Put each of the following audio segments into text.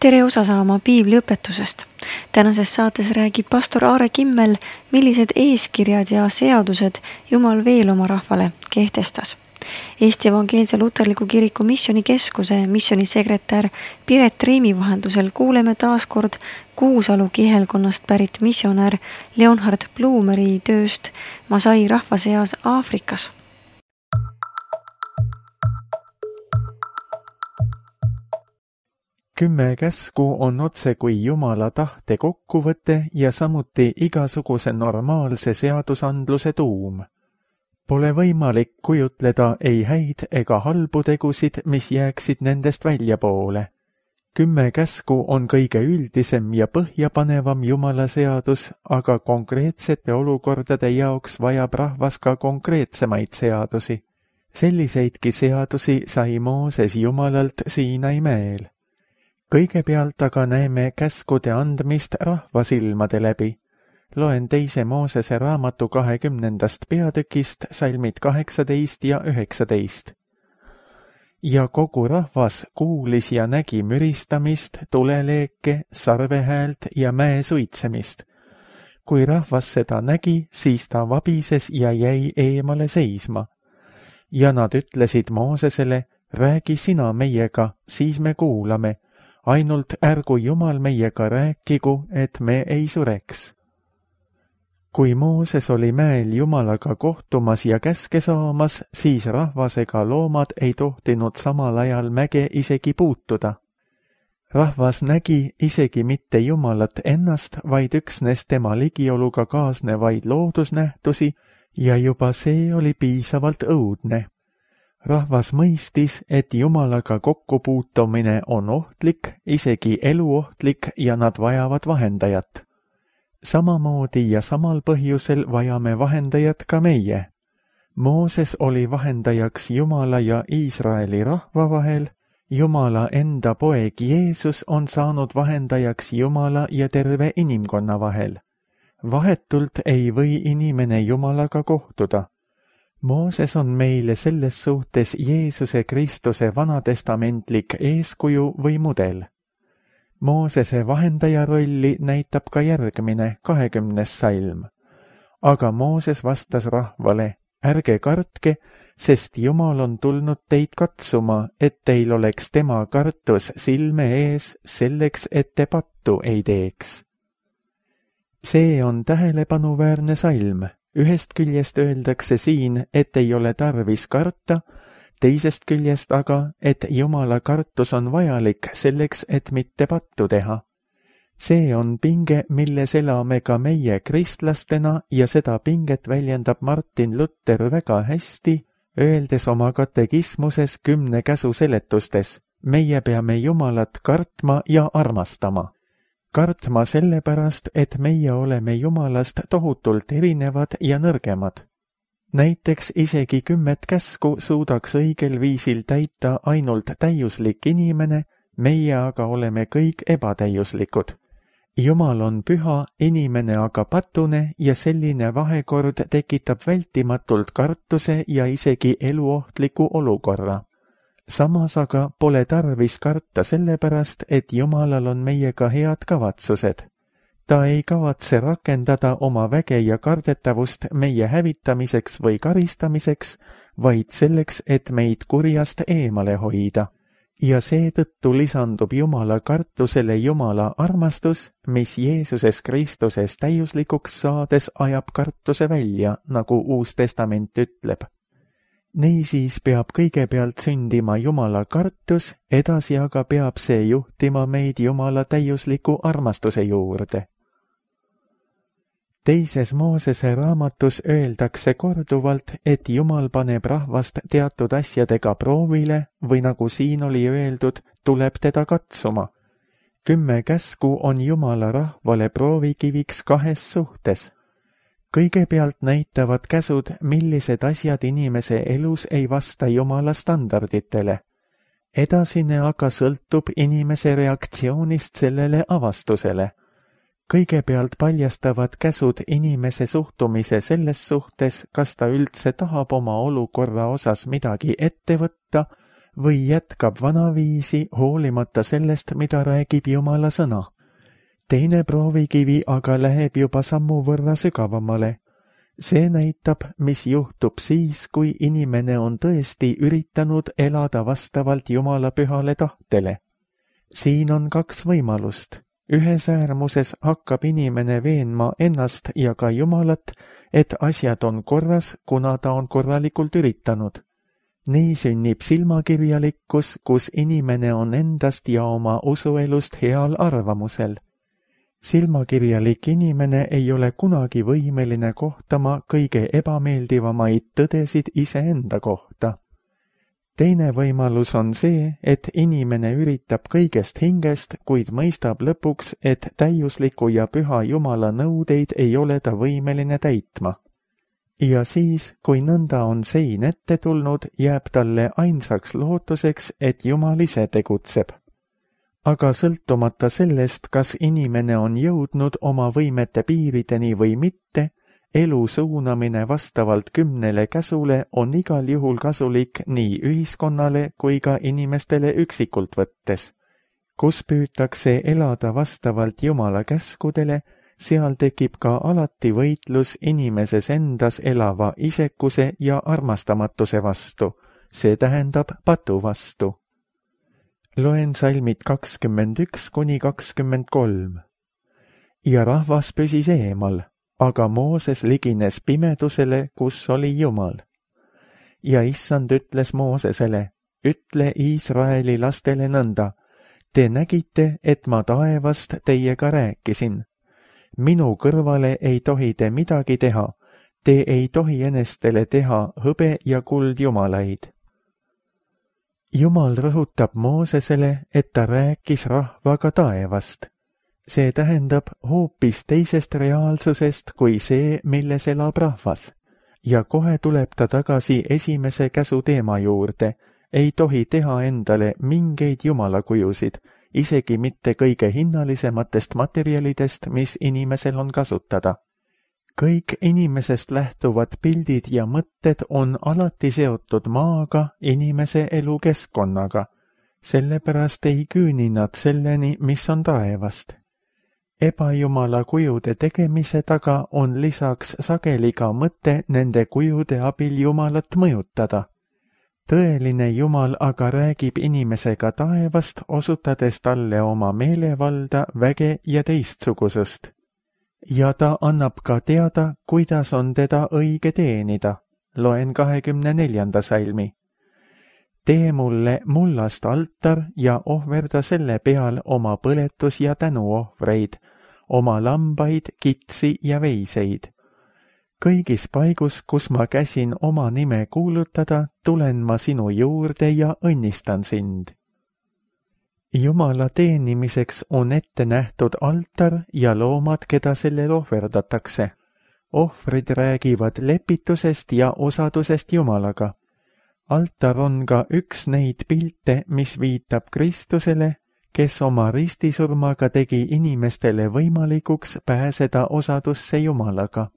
tere osa saama piibliõpetusest. Tänases saates räägib pastor Aare Kimmel, millised eeskirjad ja seadused Jumal veel oma rahvale kehtestas. Eesti Evangeelse Luterliku Kiriku Missionikeskuse missionisekretär Piret Riimi vahendusel kuuleme taas kord Kuusalu kihelkonnast pärit missionär Leonhard Blumeri tööst Masai rahva seas Aafrikas. Kümme käsku on otse kui Jumala tahte kokkuvõte ja samuti igasuguse normaalse seadusandluse tuum. Pole võimalik kujutleda ei häid ega halbu tegusid, mis jääksid nendest väljapoole. 10 käsku on kõige üldisem ja põhjapanevam Jumala seadus, aga konkreetsete olukordade jaoks vajab rahvas ka konkreetsemaid seadusi. Selliseidki seadusi sai Mooses Jumalalt Siinai mäel. Kõigepealt aga näeme käskude andmist rahva silmade läbi. Loen 2. Moosese raamatu 20. peatükist salmid 18 ja 19. Ja kogu rahvas kuulis ja nägi müristamist, tuleleeke, sarvehäält ja mäe suitsemist. Kui rahvas seda nägi, siis ta vabises ja jäi eemale seisma. Ja nad ütlesid Moosesele, räägi sina meiega, siis me kuulame. Ainult ärgu Jumal meiega rääkigu, et me ei sureks. Kui Mooses oli mäel Jumalaga kohtumas ja käske saamas, siis rahvas ega loomad ei tohtinud samal ajal mäge isegi puutuda. Rahvas nägi isegi mitte Jumalat ennast, vaid üksnes tema ligioluga kaasnevaid loodusnähtusi ja juba see oli piisavalt õudne. Rahvas mõistis, et Jumalaga kokkupuutumine on ohtlik, isegi eluohtlik ja nad vajavad vahendajat. Samamoodi ja samal põhjusel vajame vahendajat ka meie. Mooses oli vahendajaks Jumala ja Iisraeli rahva vahel, Jumala enda poeg Jeesus on saanud vahendajaks Jumala ja terve inimkonna vahel. Vahetult ei või inimene Jumalaga kohtuda. Mooses on meile selles suhtes Jeesuse Kristuse vanatestamentlik eeskuju või mudel. Moosese vahendaja rolli näitab ka järgmine 20. salm. Aga Mooses vastas rahvale, ärge kartke, sest Jumal on tulnud teid katsuma, et teil oleks tema kartus silme ees selleks, et te pattu ei teeks. See on tähelepanuväärne salm. Ühest küljest öeldakse siin, et ei ole tarvis karta, teisest küljest aga, et Jumala kartus on vajalik selleks, et mitte pattu teha. See on pinge, milles elame ka meie kristlastena ja seda pinget väljendab Martin Luther väga hästi, öeldes oma katekismuses 10 käsu seletustes. Meie peame Jumalat kartma ja armastama. Kartma sellepärast, et meie oleme Jumalast tohutult erinevad ja nõrgemad. Näiteks isegi 10 käsku suudaks õigel viisil täita ainult täiuslik inimene, meie aga oleme kõik ebatäiuslikud. Jumal on püha, inimene aga patune ja selline vahekord tekitab vältimatult kartuse ja isegi eluohtliku olukorra. Samas aga pole tarvis karta sellepärast, et Jumalal on meiega head kavatsused. Ta ei kavatse rakendada oma väge ja kardetavust meie hävitamiseks või karistamiseks, vaid selleks, et meid kurjast eemale hoida. Ja seetõttu lisandub Jumala kartusele Jumala armastus, mis Jeesuses Kristuses täiuslikuks saades ajab kartuse välja, nagu Uus Testament ütleb. Niisiis peab kõigepealt sündima Jumala kartus, edasi aga peab see juhtima meid Jumala täiusliku armastuse juurde. 2. Moosese raamatus öeldakse korduvalt, et Jumal paneb rahvast teatud asjadega proovile või nagu siin oli öeldud, tuleb teda katsuma. 10 käsku on Jumala rahvale proovikiviks 2 suhtes. Kõigepealt näitavad käsud, millised asjad inimese elus ei vasta Jumala standarditele. Edasine aga sõltub inimese reaktsioonist sellele avastusele. Kõigepealt paljastavad käsud inimese suhtumise selles suhtes, kas ta üldse tahab oma olukorra osas midagi ette võtta või jätkab vanaviisi hoolimata sellest, mida räägib Jumala sõna. Teine proovikivi aga läheb juba sammu võrra sügavamale. See näitab, mis juhtub siis, kui inimene on tõesti üritanud elada vastavalt Jumala pühale tahtele. Siin on 2 võimalust. Ühes äärmuses hakkab inimene veenma ennast ja ka Jumalat, et asjad on korras, kuna ta on korralikult üritanud. Nii sünnib silmakirjalikkus, kus inimene on endast ja oma usuelust heal arvamusel. Silmakirjalik inimene ei ole kunagi võimeline kohtama kõige ebameeldivamaid tõdesid iseenda kohta. Teine võimalus on see, et inimene üritab kõigest hingest, kuid mõistab lõpuks, et täiusliku ja püha Jumala nõudeid ei ole ta võimeline täitma. Ja siis, kui nõnda on sein ette tulnud, jääb talle ainsaks lootuseks, et Jumal ise tegutseb. Aga sõltumata sellest, kas inimene on jõudnud oma võimete piirideni või mitte, elu suunamine vastavalt 10 käsule on igal juhul kasulik nii ühiskonnale kui ka inimestele üksikult võttes. Kus püütakse elada vastavalt Jumala käskudele, seal tekib ka alati võitlus inimeses endas elava isekuse ja armastamatuse vastu, see tähendab patu vastu. Loen salmid 21–23. Ja rahvas püsis eemal, aga Mooses ligines pimedusele, kus oli Jumal. Ja issand ütles Moosesele, ütle Iisraeli lastele nõnda, te nägite, et ma taevast teiega rääkisin. Minu kõrvale ei tohi te midagi teha, te ei tohi enestele teha hõbe ja kuld jumalaid. Jumal rõhutab Moosesele, et ta rääkis rahvaga taevast. See tähendab hoopis teisest reaalsusest kui see, milles elab rahvas. Ja kohe tuleb ta tagasi esimese käsu teema juurde. Ei tohi teha endale mingeid jumalakujusid, isegi mitte kõige hinnalisematest materjalidest, mis inimesel on kasutada. Kõik inimesest lähtuvad pildid ja mõtted on alati seotud maaga, inimese elukeskkonnaga. Sellepärast ei küüni nad selleni, mis on taevast. Ebajumala kujude tegemise taga on lisaks sageli ka mõte nende kujude abil Jumalat mõjutada. Tõeline Jumal aga räägib inimesega taevast, osutades talle oma meelevalda, väge ja teistsugusust. Ja ta annab ka teada, kuidas on teda õige teenida. Loen 24. salmi. Tee mulle mullast altar ja ohverda selle peal oma põletus- ja tänuohvreid, oma lambaid, kitsi ja veiseid. Kõigis paigus, kus ma käsin oma nime kuulutada, tulen ma sinu juurde ja õnnistan sind. Jumala teenimiseks on ette nähtud altar ja loomad, keda sellel ohverdatakse. Ohvrid räägivad lepitusest ja osadusest Jumalaga. Altar on ka üks neid pilte, mis viitab Kristusele, kes oma ristisurmaga tegi inimestele võimalikuks pääseda osadusse Jumalaga.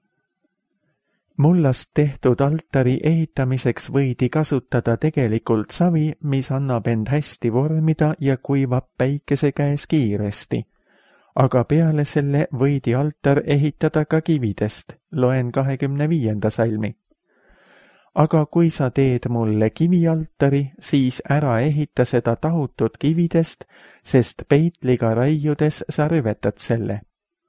Mullast tehtud altari ehitamiseks võidi kasutada tegelikult savi, mis annab end hästi vormida ja kuivab päikese käes kiiresti. Aga peale selle võidi altar ehitada ka kividest. Loen 25. salmi. Aga kui sa teed mulle kivialtari, siis ära ehita seda tahutud kividest, sest peitliga raiudes sa rüvetad selle.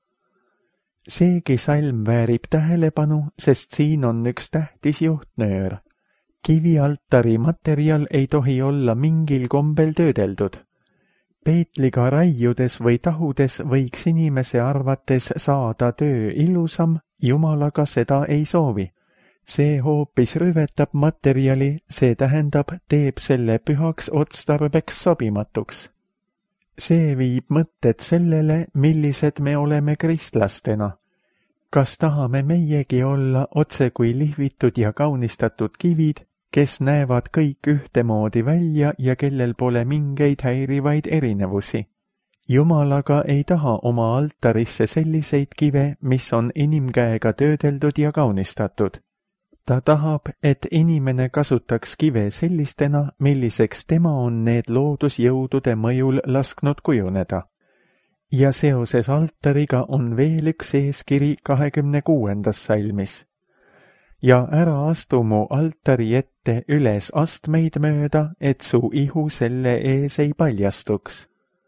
Seegi salm väärib tähelepanu, sest siin on üks tähtis juhtnöör. Kivialtari materjal ei tohi olla mingil kombel töödeldud. Peitliga raiudes või tahudes võiks inimese arvates saada töö ilusam, Jumalaga seda ei soovi. See hoopis rüvetab materjali, see tähendab, teeb selle pühaks otstarbeks sobimatuks. See viib mõtted sellele, millised me oleme kristlastena. Kas tahame meiegi olla otse kui lihvitud ja kaunistatud kivid, kes näevad kõik ühtemoodi välja ja kellel pole mingeid häirivaid erinevusi? Jumalaga ei taha oma altarisse selliseid kive, mis on inimkäega töödeldud ja kaunistatud. ta tahab, et inimene kasutaks kive sellistena, milliseks tema on need loodusjõudude mõjul lasknud kujuneda. Ja seoses altariga on veel üks eeskiri 26. salmis. Ja ära astu mu altari ette üles astmeid mööda, et su ihu selle ees ei paljastuks.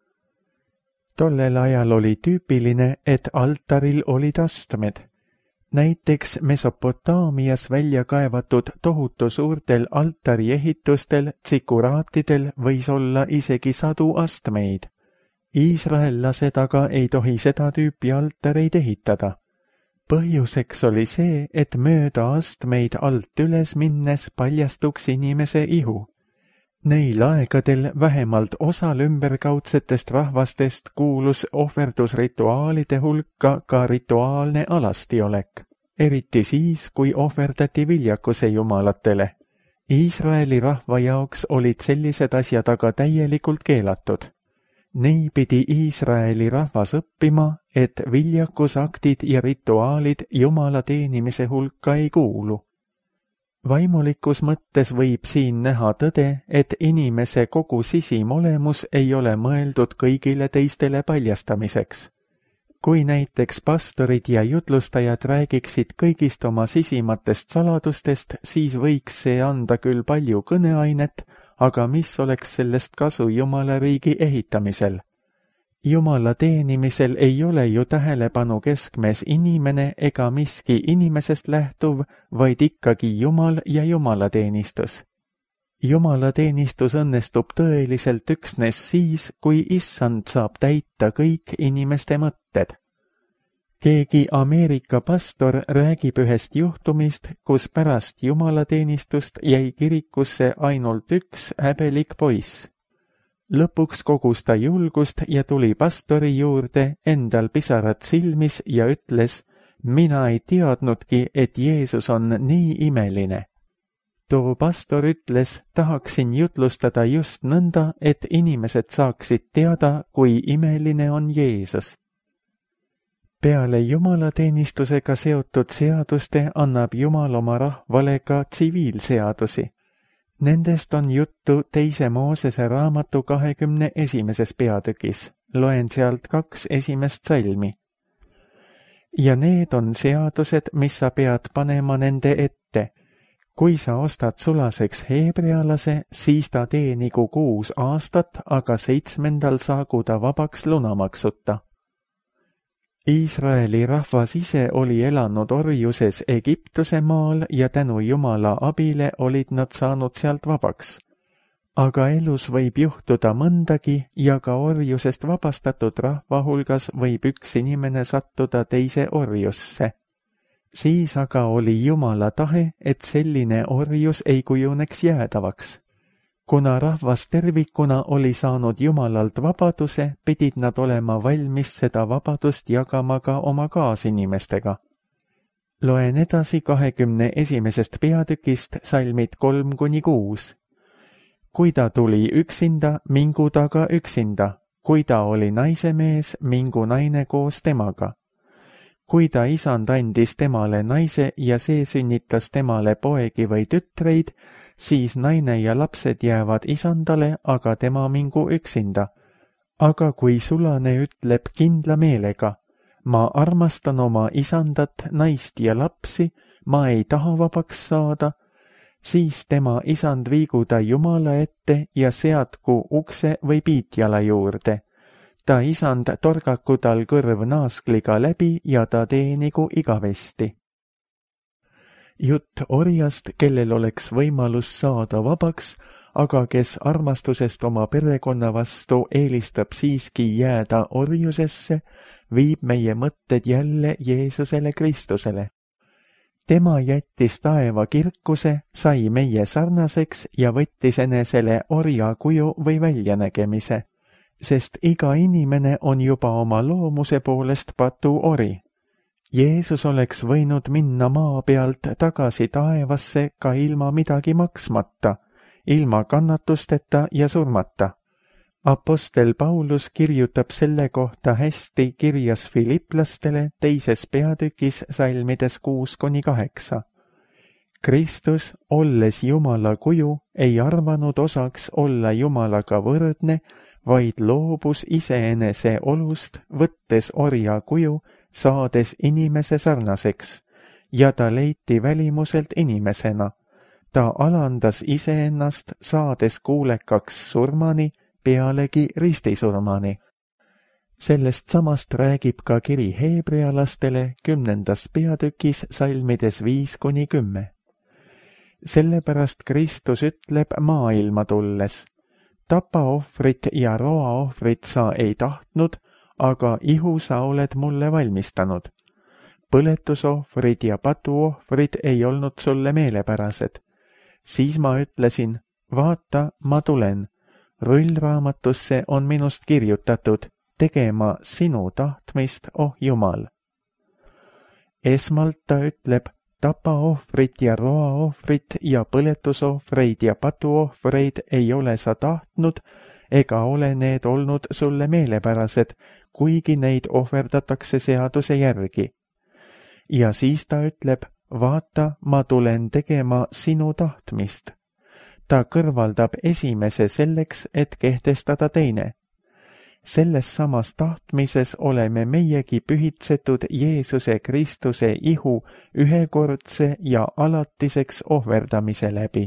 Tollel ajal oli tüüpiline, et altaril olid astmed. Näiteks Mesopotaamias välja kaevatud tohutu suurtel altariehitustel, tsikuraatidel võis olla isegi 100 astmeid. Iisraellased aga ei tohi seda tüüpi altareid ehitada. Põhjuseks oli see, et mööda astmeid alt üles minnes paljastuks inimese ihu. Neil aegadel vähemalt osal ümberkaudsetest rahvastest kuulus ohverdusrituaalide hulka ka rituaalne alastiolek, eriti siis, kui ohverdati viljakuse jumalatele. Iisraeli rahva jaoks olid sellised asjad aga täielikult keelatud. Nii pidi Iisraeli rahvas õppima, et viljakusaktid ja rituaalid jumala teenimise hulka ei kuulu. Vaimulikus mõttes võib siin näha tõde, et inimese kogu sisimolemus ei ole mõeldud kõigile teistele paljastamiseks. Kui näiteks pastorid ja jutlustajad räägiksid kõigist oma sisimatest saladustest, siis võiks see anda küll palju kõneainet, aga mis oleks sellest kasu Jumala riigi ehitamisel? Jumala teenimisel ei ole ju tähelepanu keskmes inimene ega miski inimesest lähtuv, vaid ikkagi Jumal ja jumalateenistus. Jumalateenistus õnnestub tõeliselt üksnes siis, kui Issand saab täita kõik inimeste mõtted. Keegi Ameerika pastor räägib ühest juhtumist, kus pärast jumalateenistust jäi kirikusse ainult üks häbelik poiss. Lõpuks kogus ta julgust ja tuli pastori juurde, endal pisarad silmis ja ütles, mina ei teadnudki, et Jeesus on nii imeline. Too pastor ütles, tahaksin jutlustada just nõnda, et inimesed saaksid teada, kui imeline on Jeesus. Peale jumalateenistusega seotud seaduste annab Jumal oma rahvale ka tsiviilseadusi. Nendest on juttu 2. Moosese raamatu 21. peatükis. Loen sealt 2 esimest salmi. Ja need on seadused, mis sa pead panema nende ette. Kui sa ostad sulaseks heebrealase, siis ta teenigu 6 aastat, aga 7. saagu ta vabaks lunamaksuta. Iisraeli rahvas ise oli elanud orjuses Egiptuse maal ja tänu Jumala abile olid nad saanud sealt vabaks. Aga elus võib juhtuda mõndagi ja ka orjusest vabastatud rahva hulgas võib üks inimene sattuda teise orjusse. Siis aga oli Jumala tahe, et selline orjus ei kujuneks jäädavaks. Kuna rahvas tervikuna oli saanud Jumalalt vabaduse, pidid nad olema valmis seda vabadust jagama ka oma kaasinimestega. Loen edasi 21. peatükist salmid 3-6. Kui ta tuli üksinda, mingu ta ka üksinda. Kui ta oli naisemees, mingu naine koos temaga. Kui ta isand andis temale naise ja see sünnitas temale poegi või tütreid, siis naine ja lapsed jäävad isandale, aga tema mingu üksinda. Aga kui sulane ütleb kindla meelega, ma armastan oma isandat, naist ja lapsi, ma ei taha vabaks saada, siis tema isand viigu ta Jumala ette ja seadku ukse või piitjala juurde. Ta isand torgaku tal kõrv naaskliga läbi ja ta teenigu igavesti. Jutt orjast, kellel oleks võimalus saada vabaks, aga kes armastusest oma perekonna vastu eelistab siiski jääda orjusesse, viib meie mõtted jälle Jeesusele Kristusele. Tema jättis taeva kirkuse, sai meie sarnaseks ja võttis enesele orja kuju või väljanägemise, sest iga inimene on juba oma loomuse poolest patuori. Jeesus oleks võinud minna maa pealt tagasi taevasse ka ilma midagi maksmata, ilma kannatusteta ja surmata. Apostel Paulus kirjutab selle kohta hästi kirjas Filiplastele 2. peatükis salmides 6-8. Kristus, olles Jumala kuju, ei arvanud osaks olla Jumalaga võrdne, vaid loobus iseenese olust, võttes orja kuju, saades inimese sarnaseks, ja ta leiti välimuselt inimesena. Ta alandas iseennast, saades kuulekaks surmani, pealegi ristisurmani. Sellest samast räägib ka kiri heebrealastele 10. peatükis salmides 5-10. Sellepärast Kristus ütleb maailma tulles: tapaohvrit ja roaohvrit sa ei tahtnud, aga ihu sa oled mulle valmistanud. Põletusohvrid ja patuohvrid ei olnud sulle meelepärased. Siis ma ütlesin: vaata, ma tulen. Rullraamatusse on minust kirjutatud: tegema sinu tahtmist, oh Jumal. Esmalt ta ütleb: tapaohvrit ja roaohvrit ja põletusohvreid ja patuohvreid ei ole sa tahtnud ega ole need olnud sulle meelepärased, kuigi neid ohverdatakse seaduse järgi. Ja siis ta ütleb: vaata, ma tulen tegema sinu tahtmist. Ta kõrvaldab esimese selleks, et kehtestada teine. Selles samas tahtmises oleme meiegi pühitsetud Jeesuse Kristuse ihu ühekordse ja alatiseks ohverdamise läbi.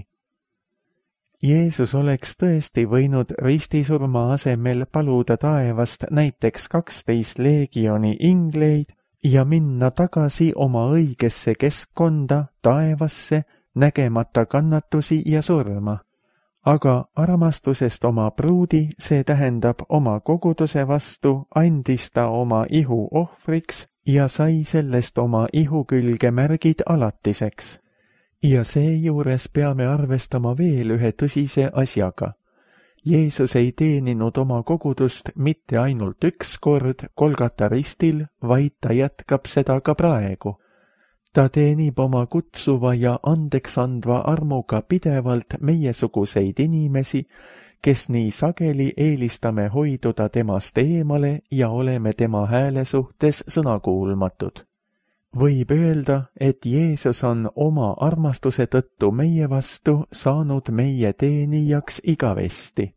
Jeesus oleks tõesti võinud ristisurma asemel paluda taevast näiteks 12 leegioni ingleid ja minna tagasi oma õigesse keskkonda, taevasse, nägemata kannatusi ja surma. Aga armastusest oma pruudi, see tähendab oma koguduse vastu, andis ta oma ihu ohvriks ja sai sellest oma ihu külge märgid alatiseks. Ja seejuures peame arvestama veel ühe tõsise asjaga. Jeesus ei teeninud oma kogudust mitte ainult üks kord Golgata ristil, vaid ta jätkab seda ka praegu. Ta teenib oma kutsuva ja andeks andva armuga pidevalt meiesuguseid inimesi, kes nii sageli eelistame hoiduda temast eemale ja oleme tema hääle suhtes sõnakuulmatud. Võib öelda, et Jeesus on oma armastuse tõttu meie vastu saanud meie teenijaks igavesti.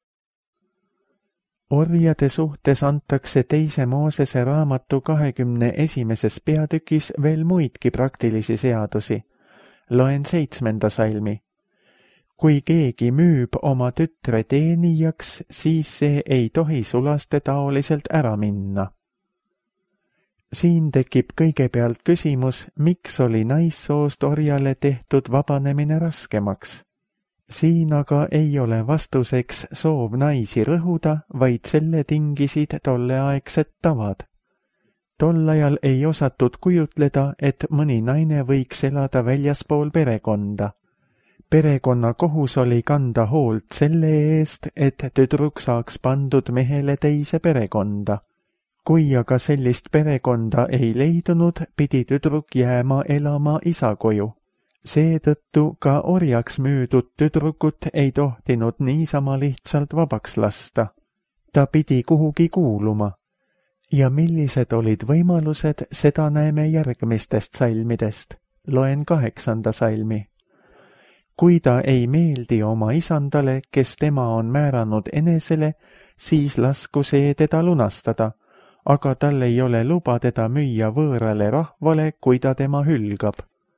Orjade suhtes antakse 2. Moosese raamatu 21. peatükis veel muidki praktilisi seadusi. Loen 7. salmi. Kui keegi müüb oma tütre teenijaks, siis see ei tohi sulastetaoliselt ära minna. Siin tekib kõigepealt küsimus, miks oli naissoost orjale tehtud vabanemine raskemaks. Siin aga ei ole vastuseks soov naisi rõhuda, vaid selle tingisid tolleaegsed tavad. Tol ajal ei osatud kujutleda, et mõni naine võiks elada väljaspool perekonda. Perekonna kohus oli kanda hoolt selle eest, et tüdruk saaks pandud mehele teise perekonda. Kui aga sellist perekonda ei leidunud, pidi tüdruk jääma elama isa koju. Seetõttu ka orjaks müüdud tüdrukut ei tohtinud niisama lihtsalt vabaks lasta. Ta pidi kuhugi kuuluma. Ja millised olid võimalused, seda näeme järgmistest salmidest. Loen 8. salmi. Kui ta ei meeldi oma isandale, kes tema on määranud enesele, siis lasku see teda lunastada, aga tal ei ole luba teda müüa võõrale rahvale, kui ta tema hülgab.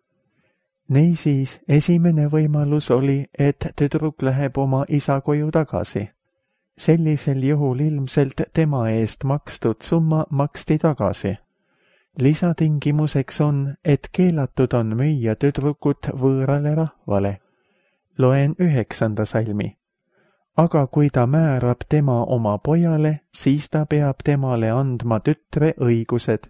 Niisiis, esimene võimalus oli, et tüdruk läheb oma isa koju tagasi. Sellisel juhul ilmselt tema eest makstud summa maksti tagasi. Lisatingimuseks on, et keelatud on müüa tüdrukut võõrale rahvale. Loen 9. salmi. Aga kui ta määrab tema oma pojale, siis ta peab temale andma tütre õigused.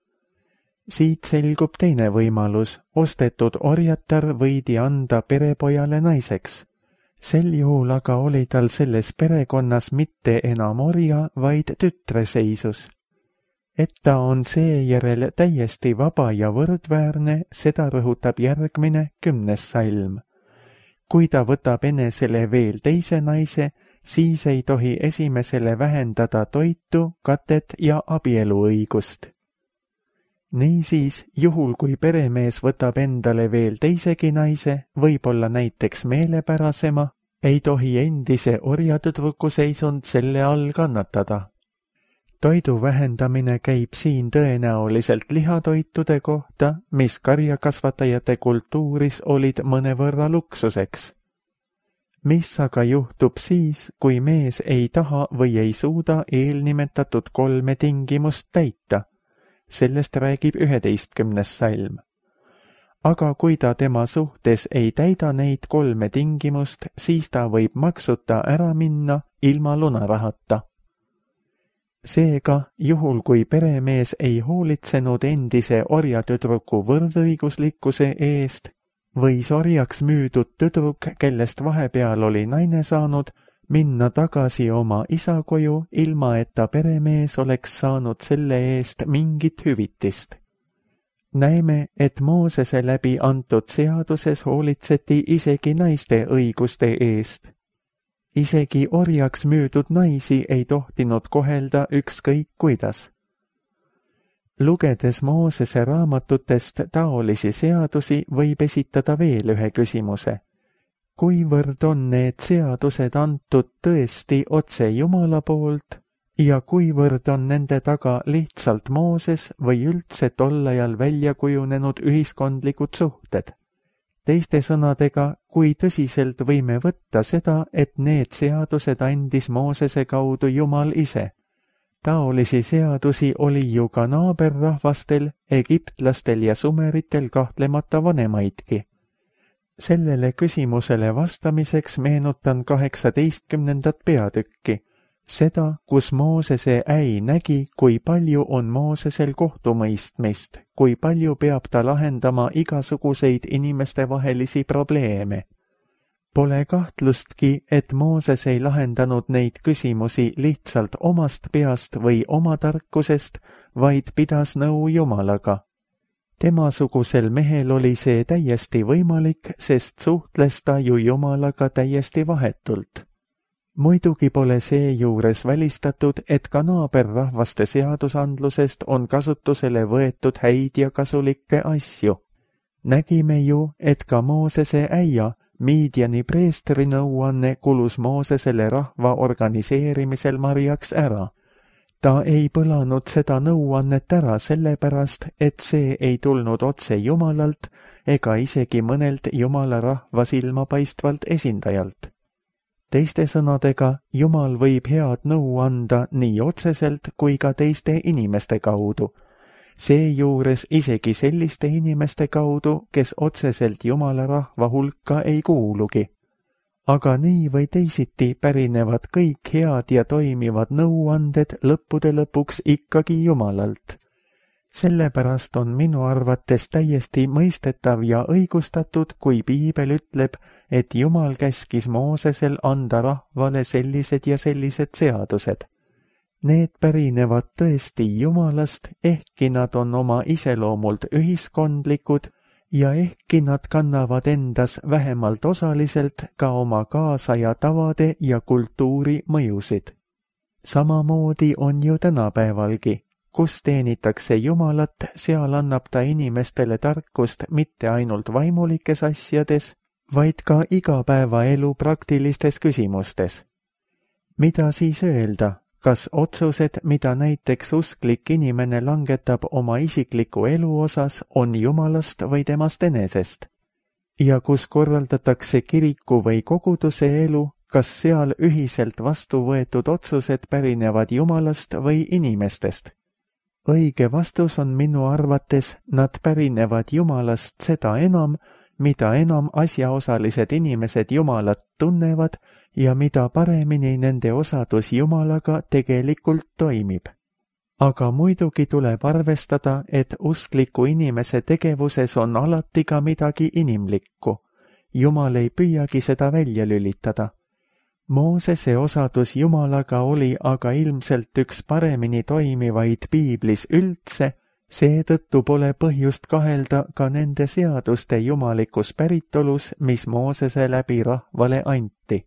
Siit selgub teine võimalus, ostetud orjatar võidi anda perepojale naiseks. Sel juhul aga oli tal selles perekonnas mitte enam orja, vaid tütre seisus. Et ta on seejärel täiesti vaba ja võrdväärne, seda rõhutab järgmine 10. salm. Kui ta võtab enesele veel teise naise, siis ei tohi esimesele vähendada toitu, katet ja abieluõigust. Niisiis, juhul kui peremees võtab endale veel teisegi naise, võib-olla näiteks meelepärasema, ei tohi endise orjatüdruku seisund selle all kannatada. Toidu vähendamine käib siin tõenäoliselt lihatoitude kohta, mis karjakasvatajate kultuuris olid mõnevõrra luksuseks. Mis aga juhtub siis, kui mees ei taha või ei suuda eelnimetatud 3 tingimust täita? Sellest räägib 11. salm. Aga kui ta tema suhtes ei täida neid 3 tingimust, siis ta võib maksuta ära minna ilma lunarahata. Seega, juhul kui peremees ei hoolitsenud endise orjatüdruku võrdõiguslikkuse eest, võis orjaks müüdud tüdruk, kellest vahepeal oli naine saanud, minna tagasi oma isa koju, ilma et ta peremees oleks saanud selle eest mingit hüvitist. Näeme, et Moosese läbi antud seaduses hoolitseti isegi naiste õiguste eest. Isegi orjaks müüdud naisi ei tohtinud kohelda ükskõik kuidas. Lugedes Moosese raamatutest taolisi seadusi, võib esitada veel ühe küsimuse. Kuivõrd on need seadused antud tõesti otse Jumala poolt ja kuivõrd on nende taga lihtsalt Mooses või üldse tol ajal välja kujunenud ühiskondlikud suhted? Teiste sõnadega, kui tõsiselt võime võtta seda, et need seadused andis Moosese kaudu Jumal ise. Taolisi seadusi oli ju ka naaberrahvastel, egiptlastel ja sumeritel kahtlemata vanemaidki. Sellele küsimusele vastamiseks meenutan 18. peatükki. Seda, kus Moosese äi nägi, kui palju on Moosesel kohtumõistmist, kui palju peab ta lahendama igasuguseid inimestevahelisi probleeme. Pole kahtlustki, et Mooses ei lahendanud neid küsimusi lihtsalt omast peast või oma tarkusest, vaid pidas nõu Jumalaga. Temasugusel mehel oli see täiesti võimalik, sest suhtles ta ju Jumalaga täiesti vahetult. Muidugi pole seejuures välistatud, et ka naaberrahvaste seadusandlusest on kasutusele võetud häid ja kasulikke asju. Nägime ju, et ka Moosese äia, Midiani preestri nõuanne kulus Moosesele rahva organiseerimisel marjaks ära. Ta ei põlanud seda nõuannet ära sellepärast, et see ei tulnud otse Jumalalt ega isegi mõnelt Jumala rahva silmapaistvalt esindajalt. Teiste sõnadega, Jumal võib head nõu anda nii otseselt kui ka teiste inimeste kaudu. Seejuures isegi selliste inimeste kaudu, kes otseselt Jumala rahva hulka ei kuulugi. Aga nii või teisiti pärinevad kõik head ja toimivad nõuanded lõppude lõpuks ikkagi Jumalalt. Sellepärast on minu arvates täiesti mõistetav ja õigustatud, kui Piibel ütleb, et Jumal käskis Moosesel anda rahvale sellised ja sellised seadused. Need pärinevad tõesti Jumalast, ehkki nad on oma iseloomult ühiskondlikud ja ehkki nad kannavad endas vähemalt osaliselt ka oma kaasaja tavade ja kultuuri mõjusid. Samamoodi on ju tänapäevalgi. Kus teenitakse Jumalat, seal annab ta inimestele tarkust mitte ainult vaimulikes asjades, vaid ka igapäevaelu praktilistes küsimustes. Mida siis öelda? Kas otsused, mida näiteks usklik inimene langetab oma isikliku elu osas, on Jumalast või temast enesest? Ja kus korraldatakse kiriku või koguduse elu, kas seal ühiselt vastu võetud otsused pärinevad Jumalast või inimestest? Õige vastus on minu arvates, nad pärinevad Jumalast seda enam, mida enam asjaosalised inimesed Jumalat tunnevad ja mida paremini nende osadus Jumalaga tegelikult toimib. Aga muidugi tuleb arvestada, et uskliku inimese tegevuses on alati ka midagi inimlikku. Jumal ei püüagi seda välja lülitada. Moosese osadus Jumalaga oli aga ilmselt üks paremini toimivaid Piiblis üldse, seetõttu pole põhjust kahelda ka nende seaduste jumalikus päritolus, mis Moosese läbi rahvale anti.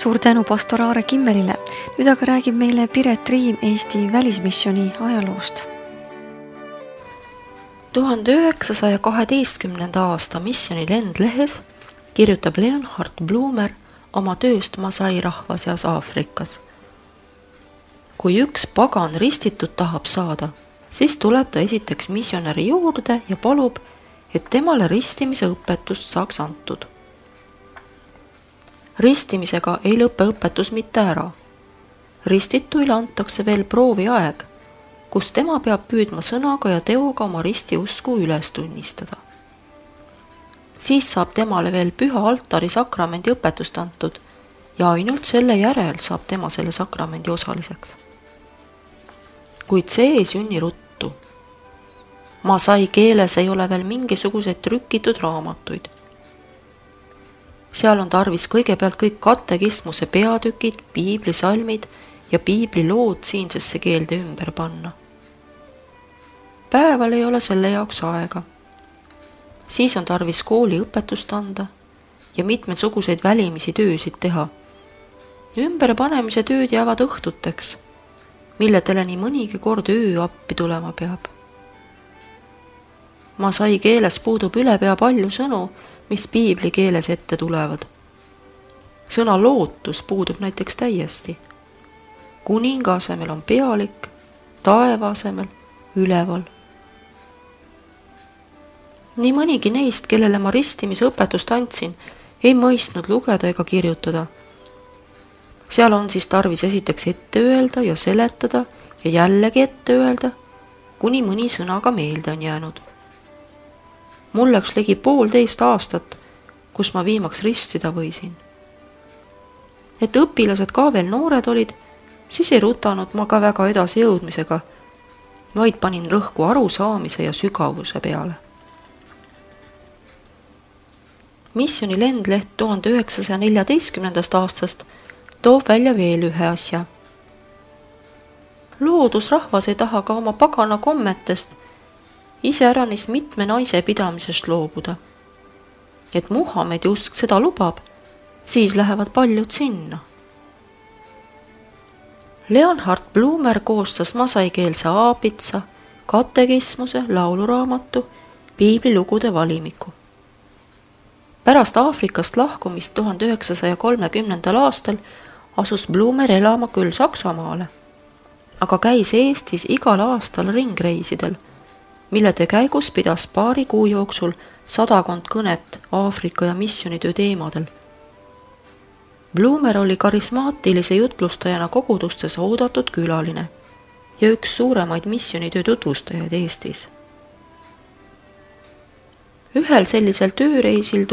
suur tänu pastor Aare Kimmelile. Nüüd aga räägib meile Piret Riim Eesti välismissiooni ajaloost. 1912. aasta missiooni lendlehes kirjutab Leonhard Blumer oma tööst Masai rahva seas Aafrikas. Kui üks pagan ristitud tahab saada, siis tuleb ta esiteks missionäri juurde ja palub, et temale ristimise õpetust saaks antud. Ristimisega ei lõpe õpetus mitte ära. Ristituile antakse veel prooviaeg, kus tema peab püüdma sõnaga ja teoga oma ristiusku üles tunnistada. Siis saab temale veel püha altari sakramendi õpetust antud ja ainult selle järel saab tema selle sakramendi osaliseks. Kuid see ei sünni ruttu. Masai keeles ei ole veel mingisuguseid trükitud raamatuid. Seal on tarvis kõigepealt kõik katekismuse peatükid, piiblisalmid ja piiblilood siinsesse keelde ümber panna. Päeval ei ole selle jaoks aega. Siis on tarvis kooli õpetust anda ja mitmesuguseid välimisi töösid teha. Ümberpanemise tööd jäävad õhtuteks, milledele nii mõnigi kord öö appi tulema peab. Masai keeles puudub ülepea palju sõnu, mis piibli keeles ette tulevad. Sõna lootus puudub näiteks täiesti. Kuninga asemel on pealik, taeva asemel üleval. Nii mõnigi neist, kellele ma ristimise õpetust andsin, ei mõistnud lugeda ega kirjutada. Seal on siis tarvis esiteks ette öelda ja seletada ja jällegi ette öelda, kuni mõni sõnaga meelde on jäänud. Mul läks ligi 1,5 aastat, kus ma viimaks ristida võisin. Et õpilased ka veel noored olid, siis ei rutanud ma ka väga edasi jõudmisega, vaid panin rõhku arusaamise ja sügavuse peale. Missiooni lendleht 1914. aastast toob välja veel ühe asja. Loodusrahvas ei taha ka oma pagana kommetest iseäranis mitme naise pidamisest loobuda. Et Muhamedi usk seda lubab, siis lähevad paljud sinna. Leonhard Blumer koostas masaikeelse aapitsa, katekismuse, lauluraamatu, piiblilugude valimiku. Pärast Aafrikast lahkumist 1930. aastal asus Blumer elama küll Saksamaale, aga käis Eestis igal aastal ringreisidel, millede käigus pidas paari kuu jooksul 100 kõnet Aafrika ja missioonitöö teemadel. Blumer oli karismaatilise jutlustajana kogudustes oodatud külaline ja üks suuremaid missioonitöö tutvustajaid Eestis. Ühel sellisel tööreisil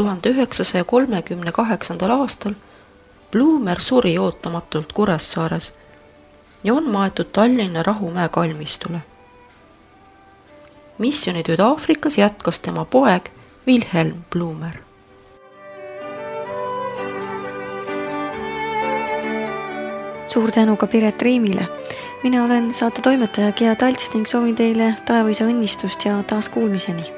1938. aastal Blumer suri ootamatult Kuressaares ja on maetud Tallinna Rahumäe kalmistule. Missioonitööd Aafrikas jätkas tema poeg Wilhelm Blumer. Suur tänu ka Piret Riimile. Mina olen saate toimetaja Gea Talts ning soovin teile taevaisa õnnistust ja taas kuulmiseni.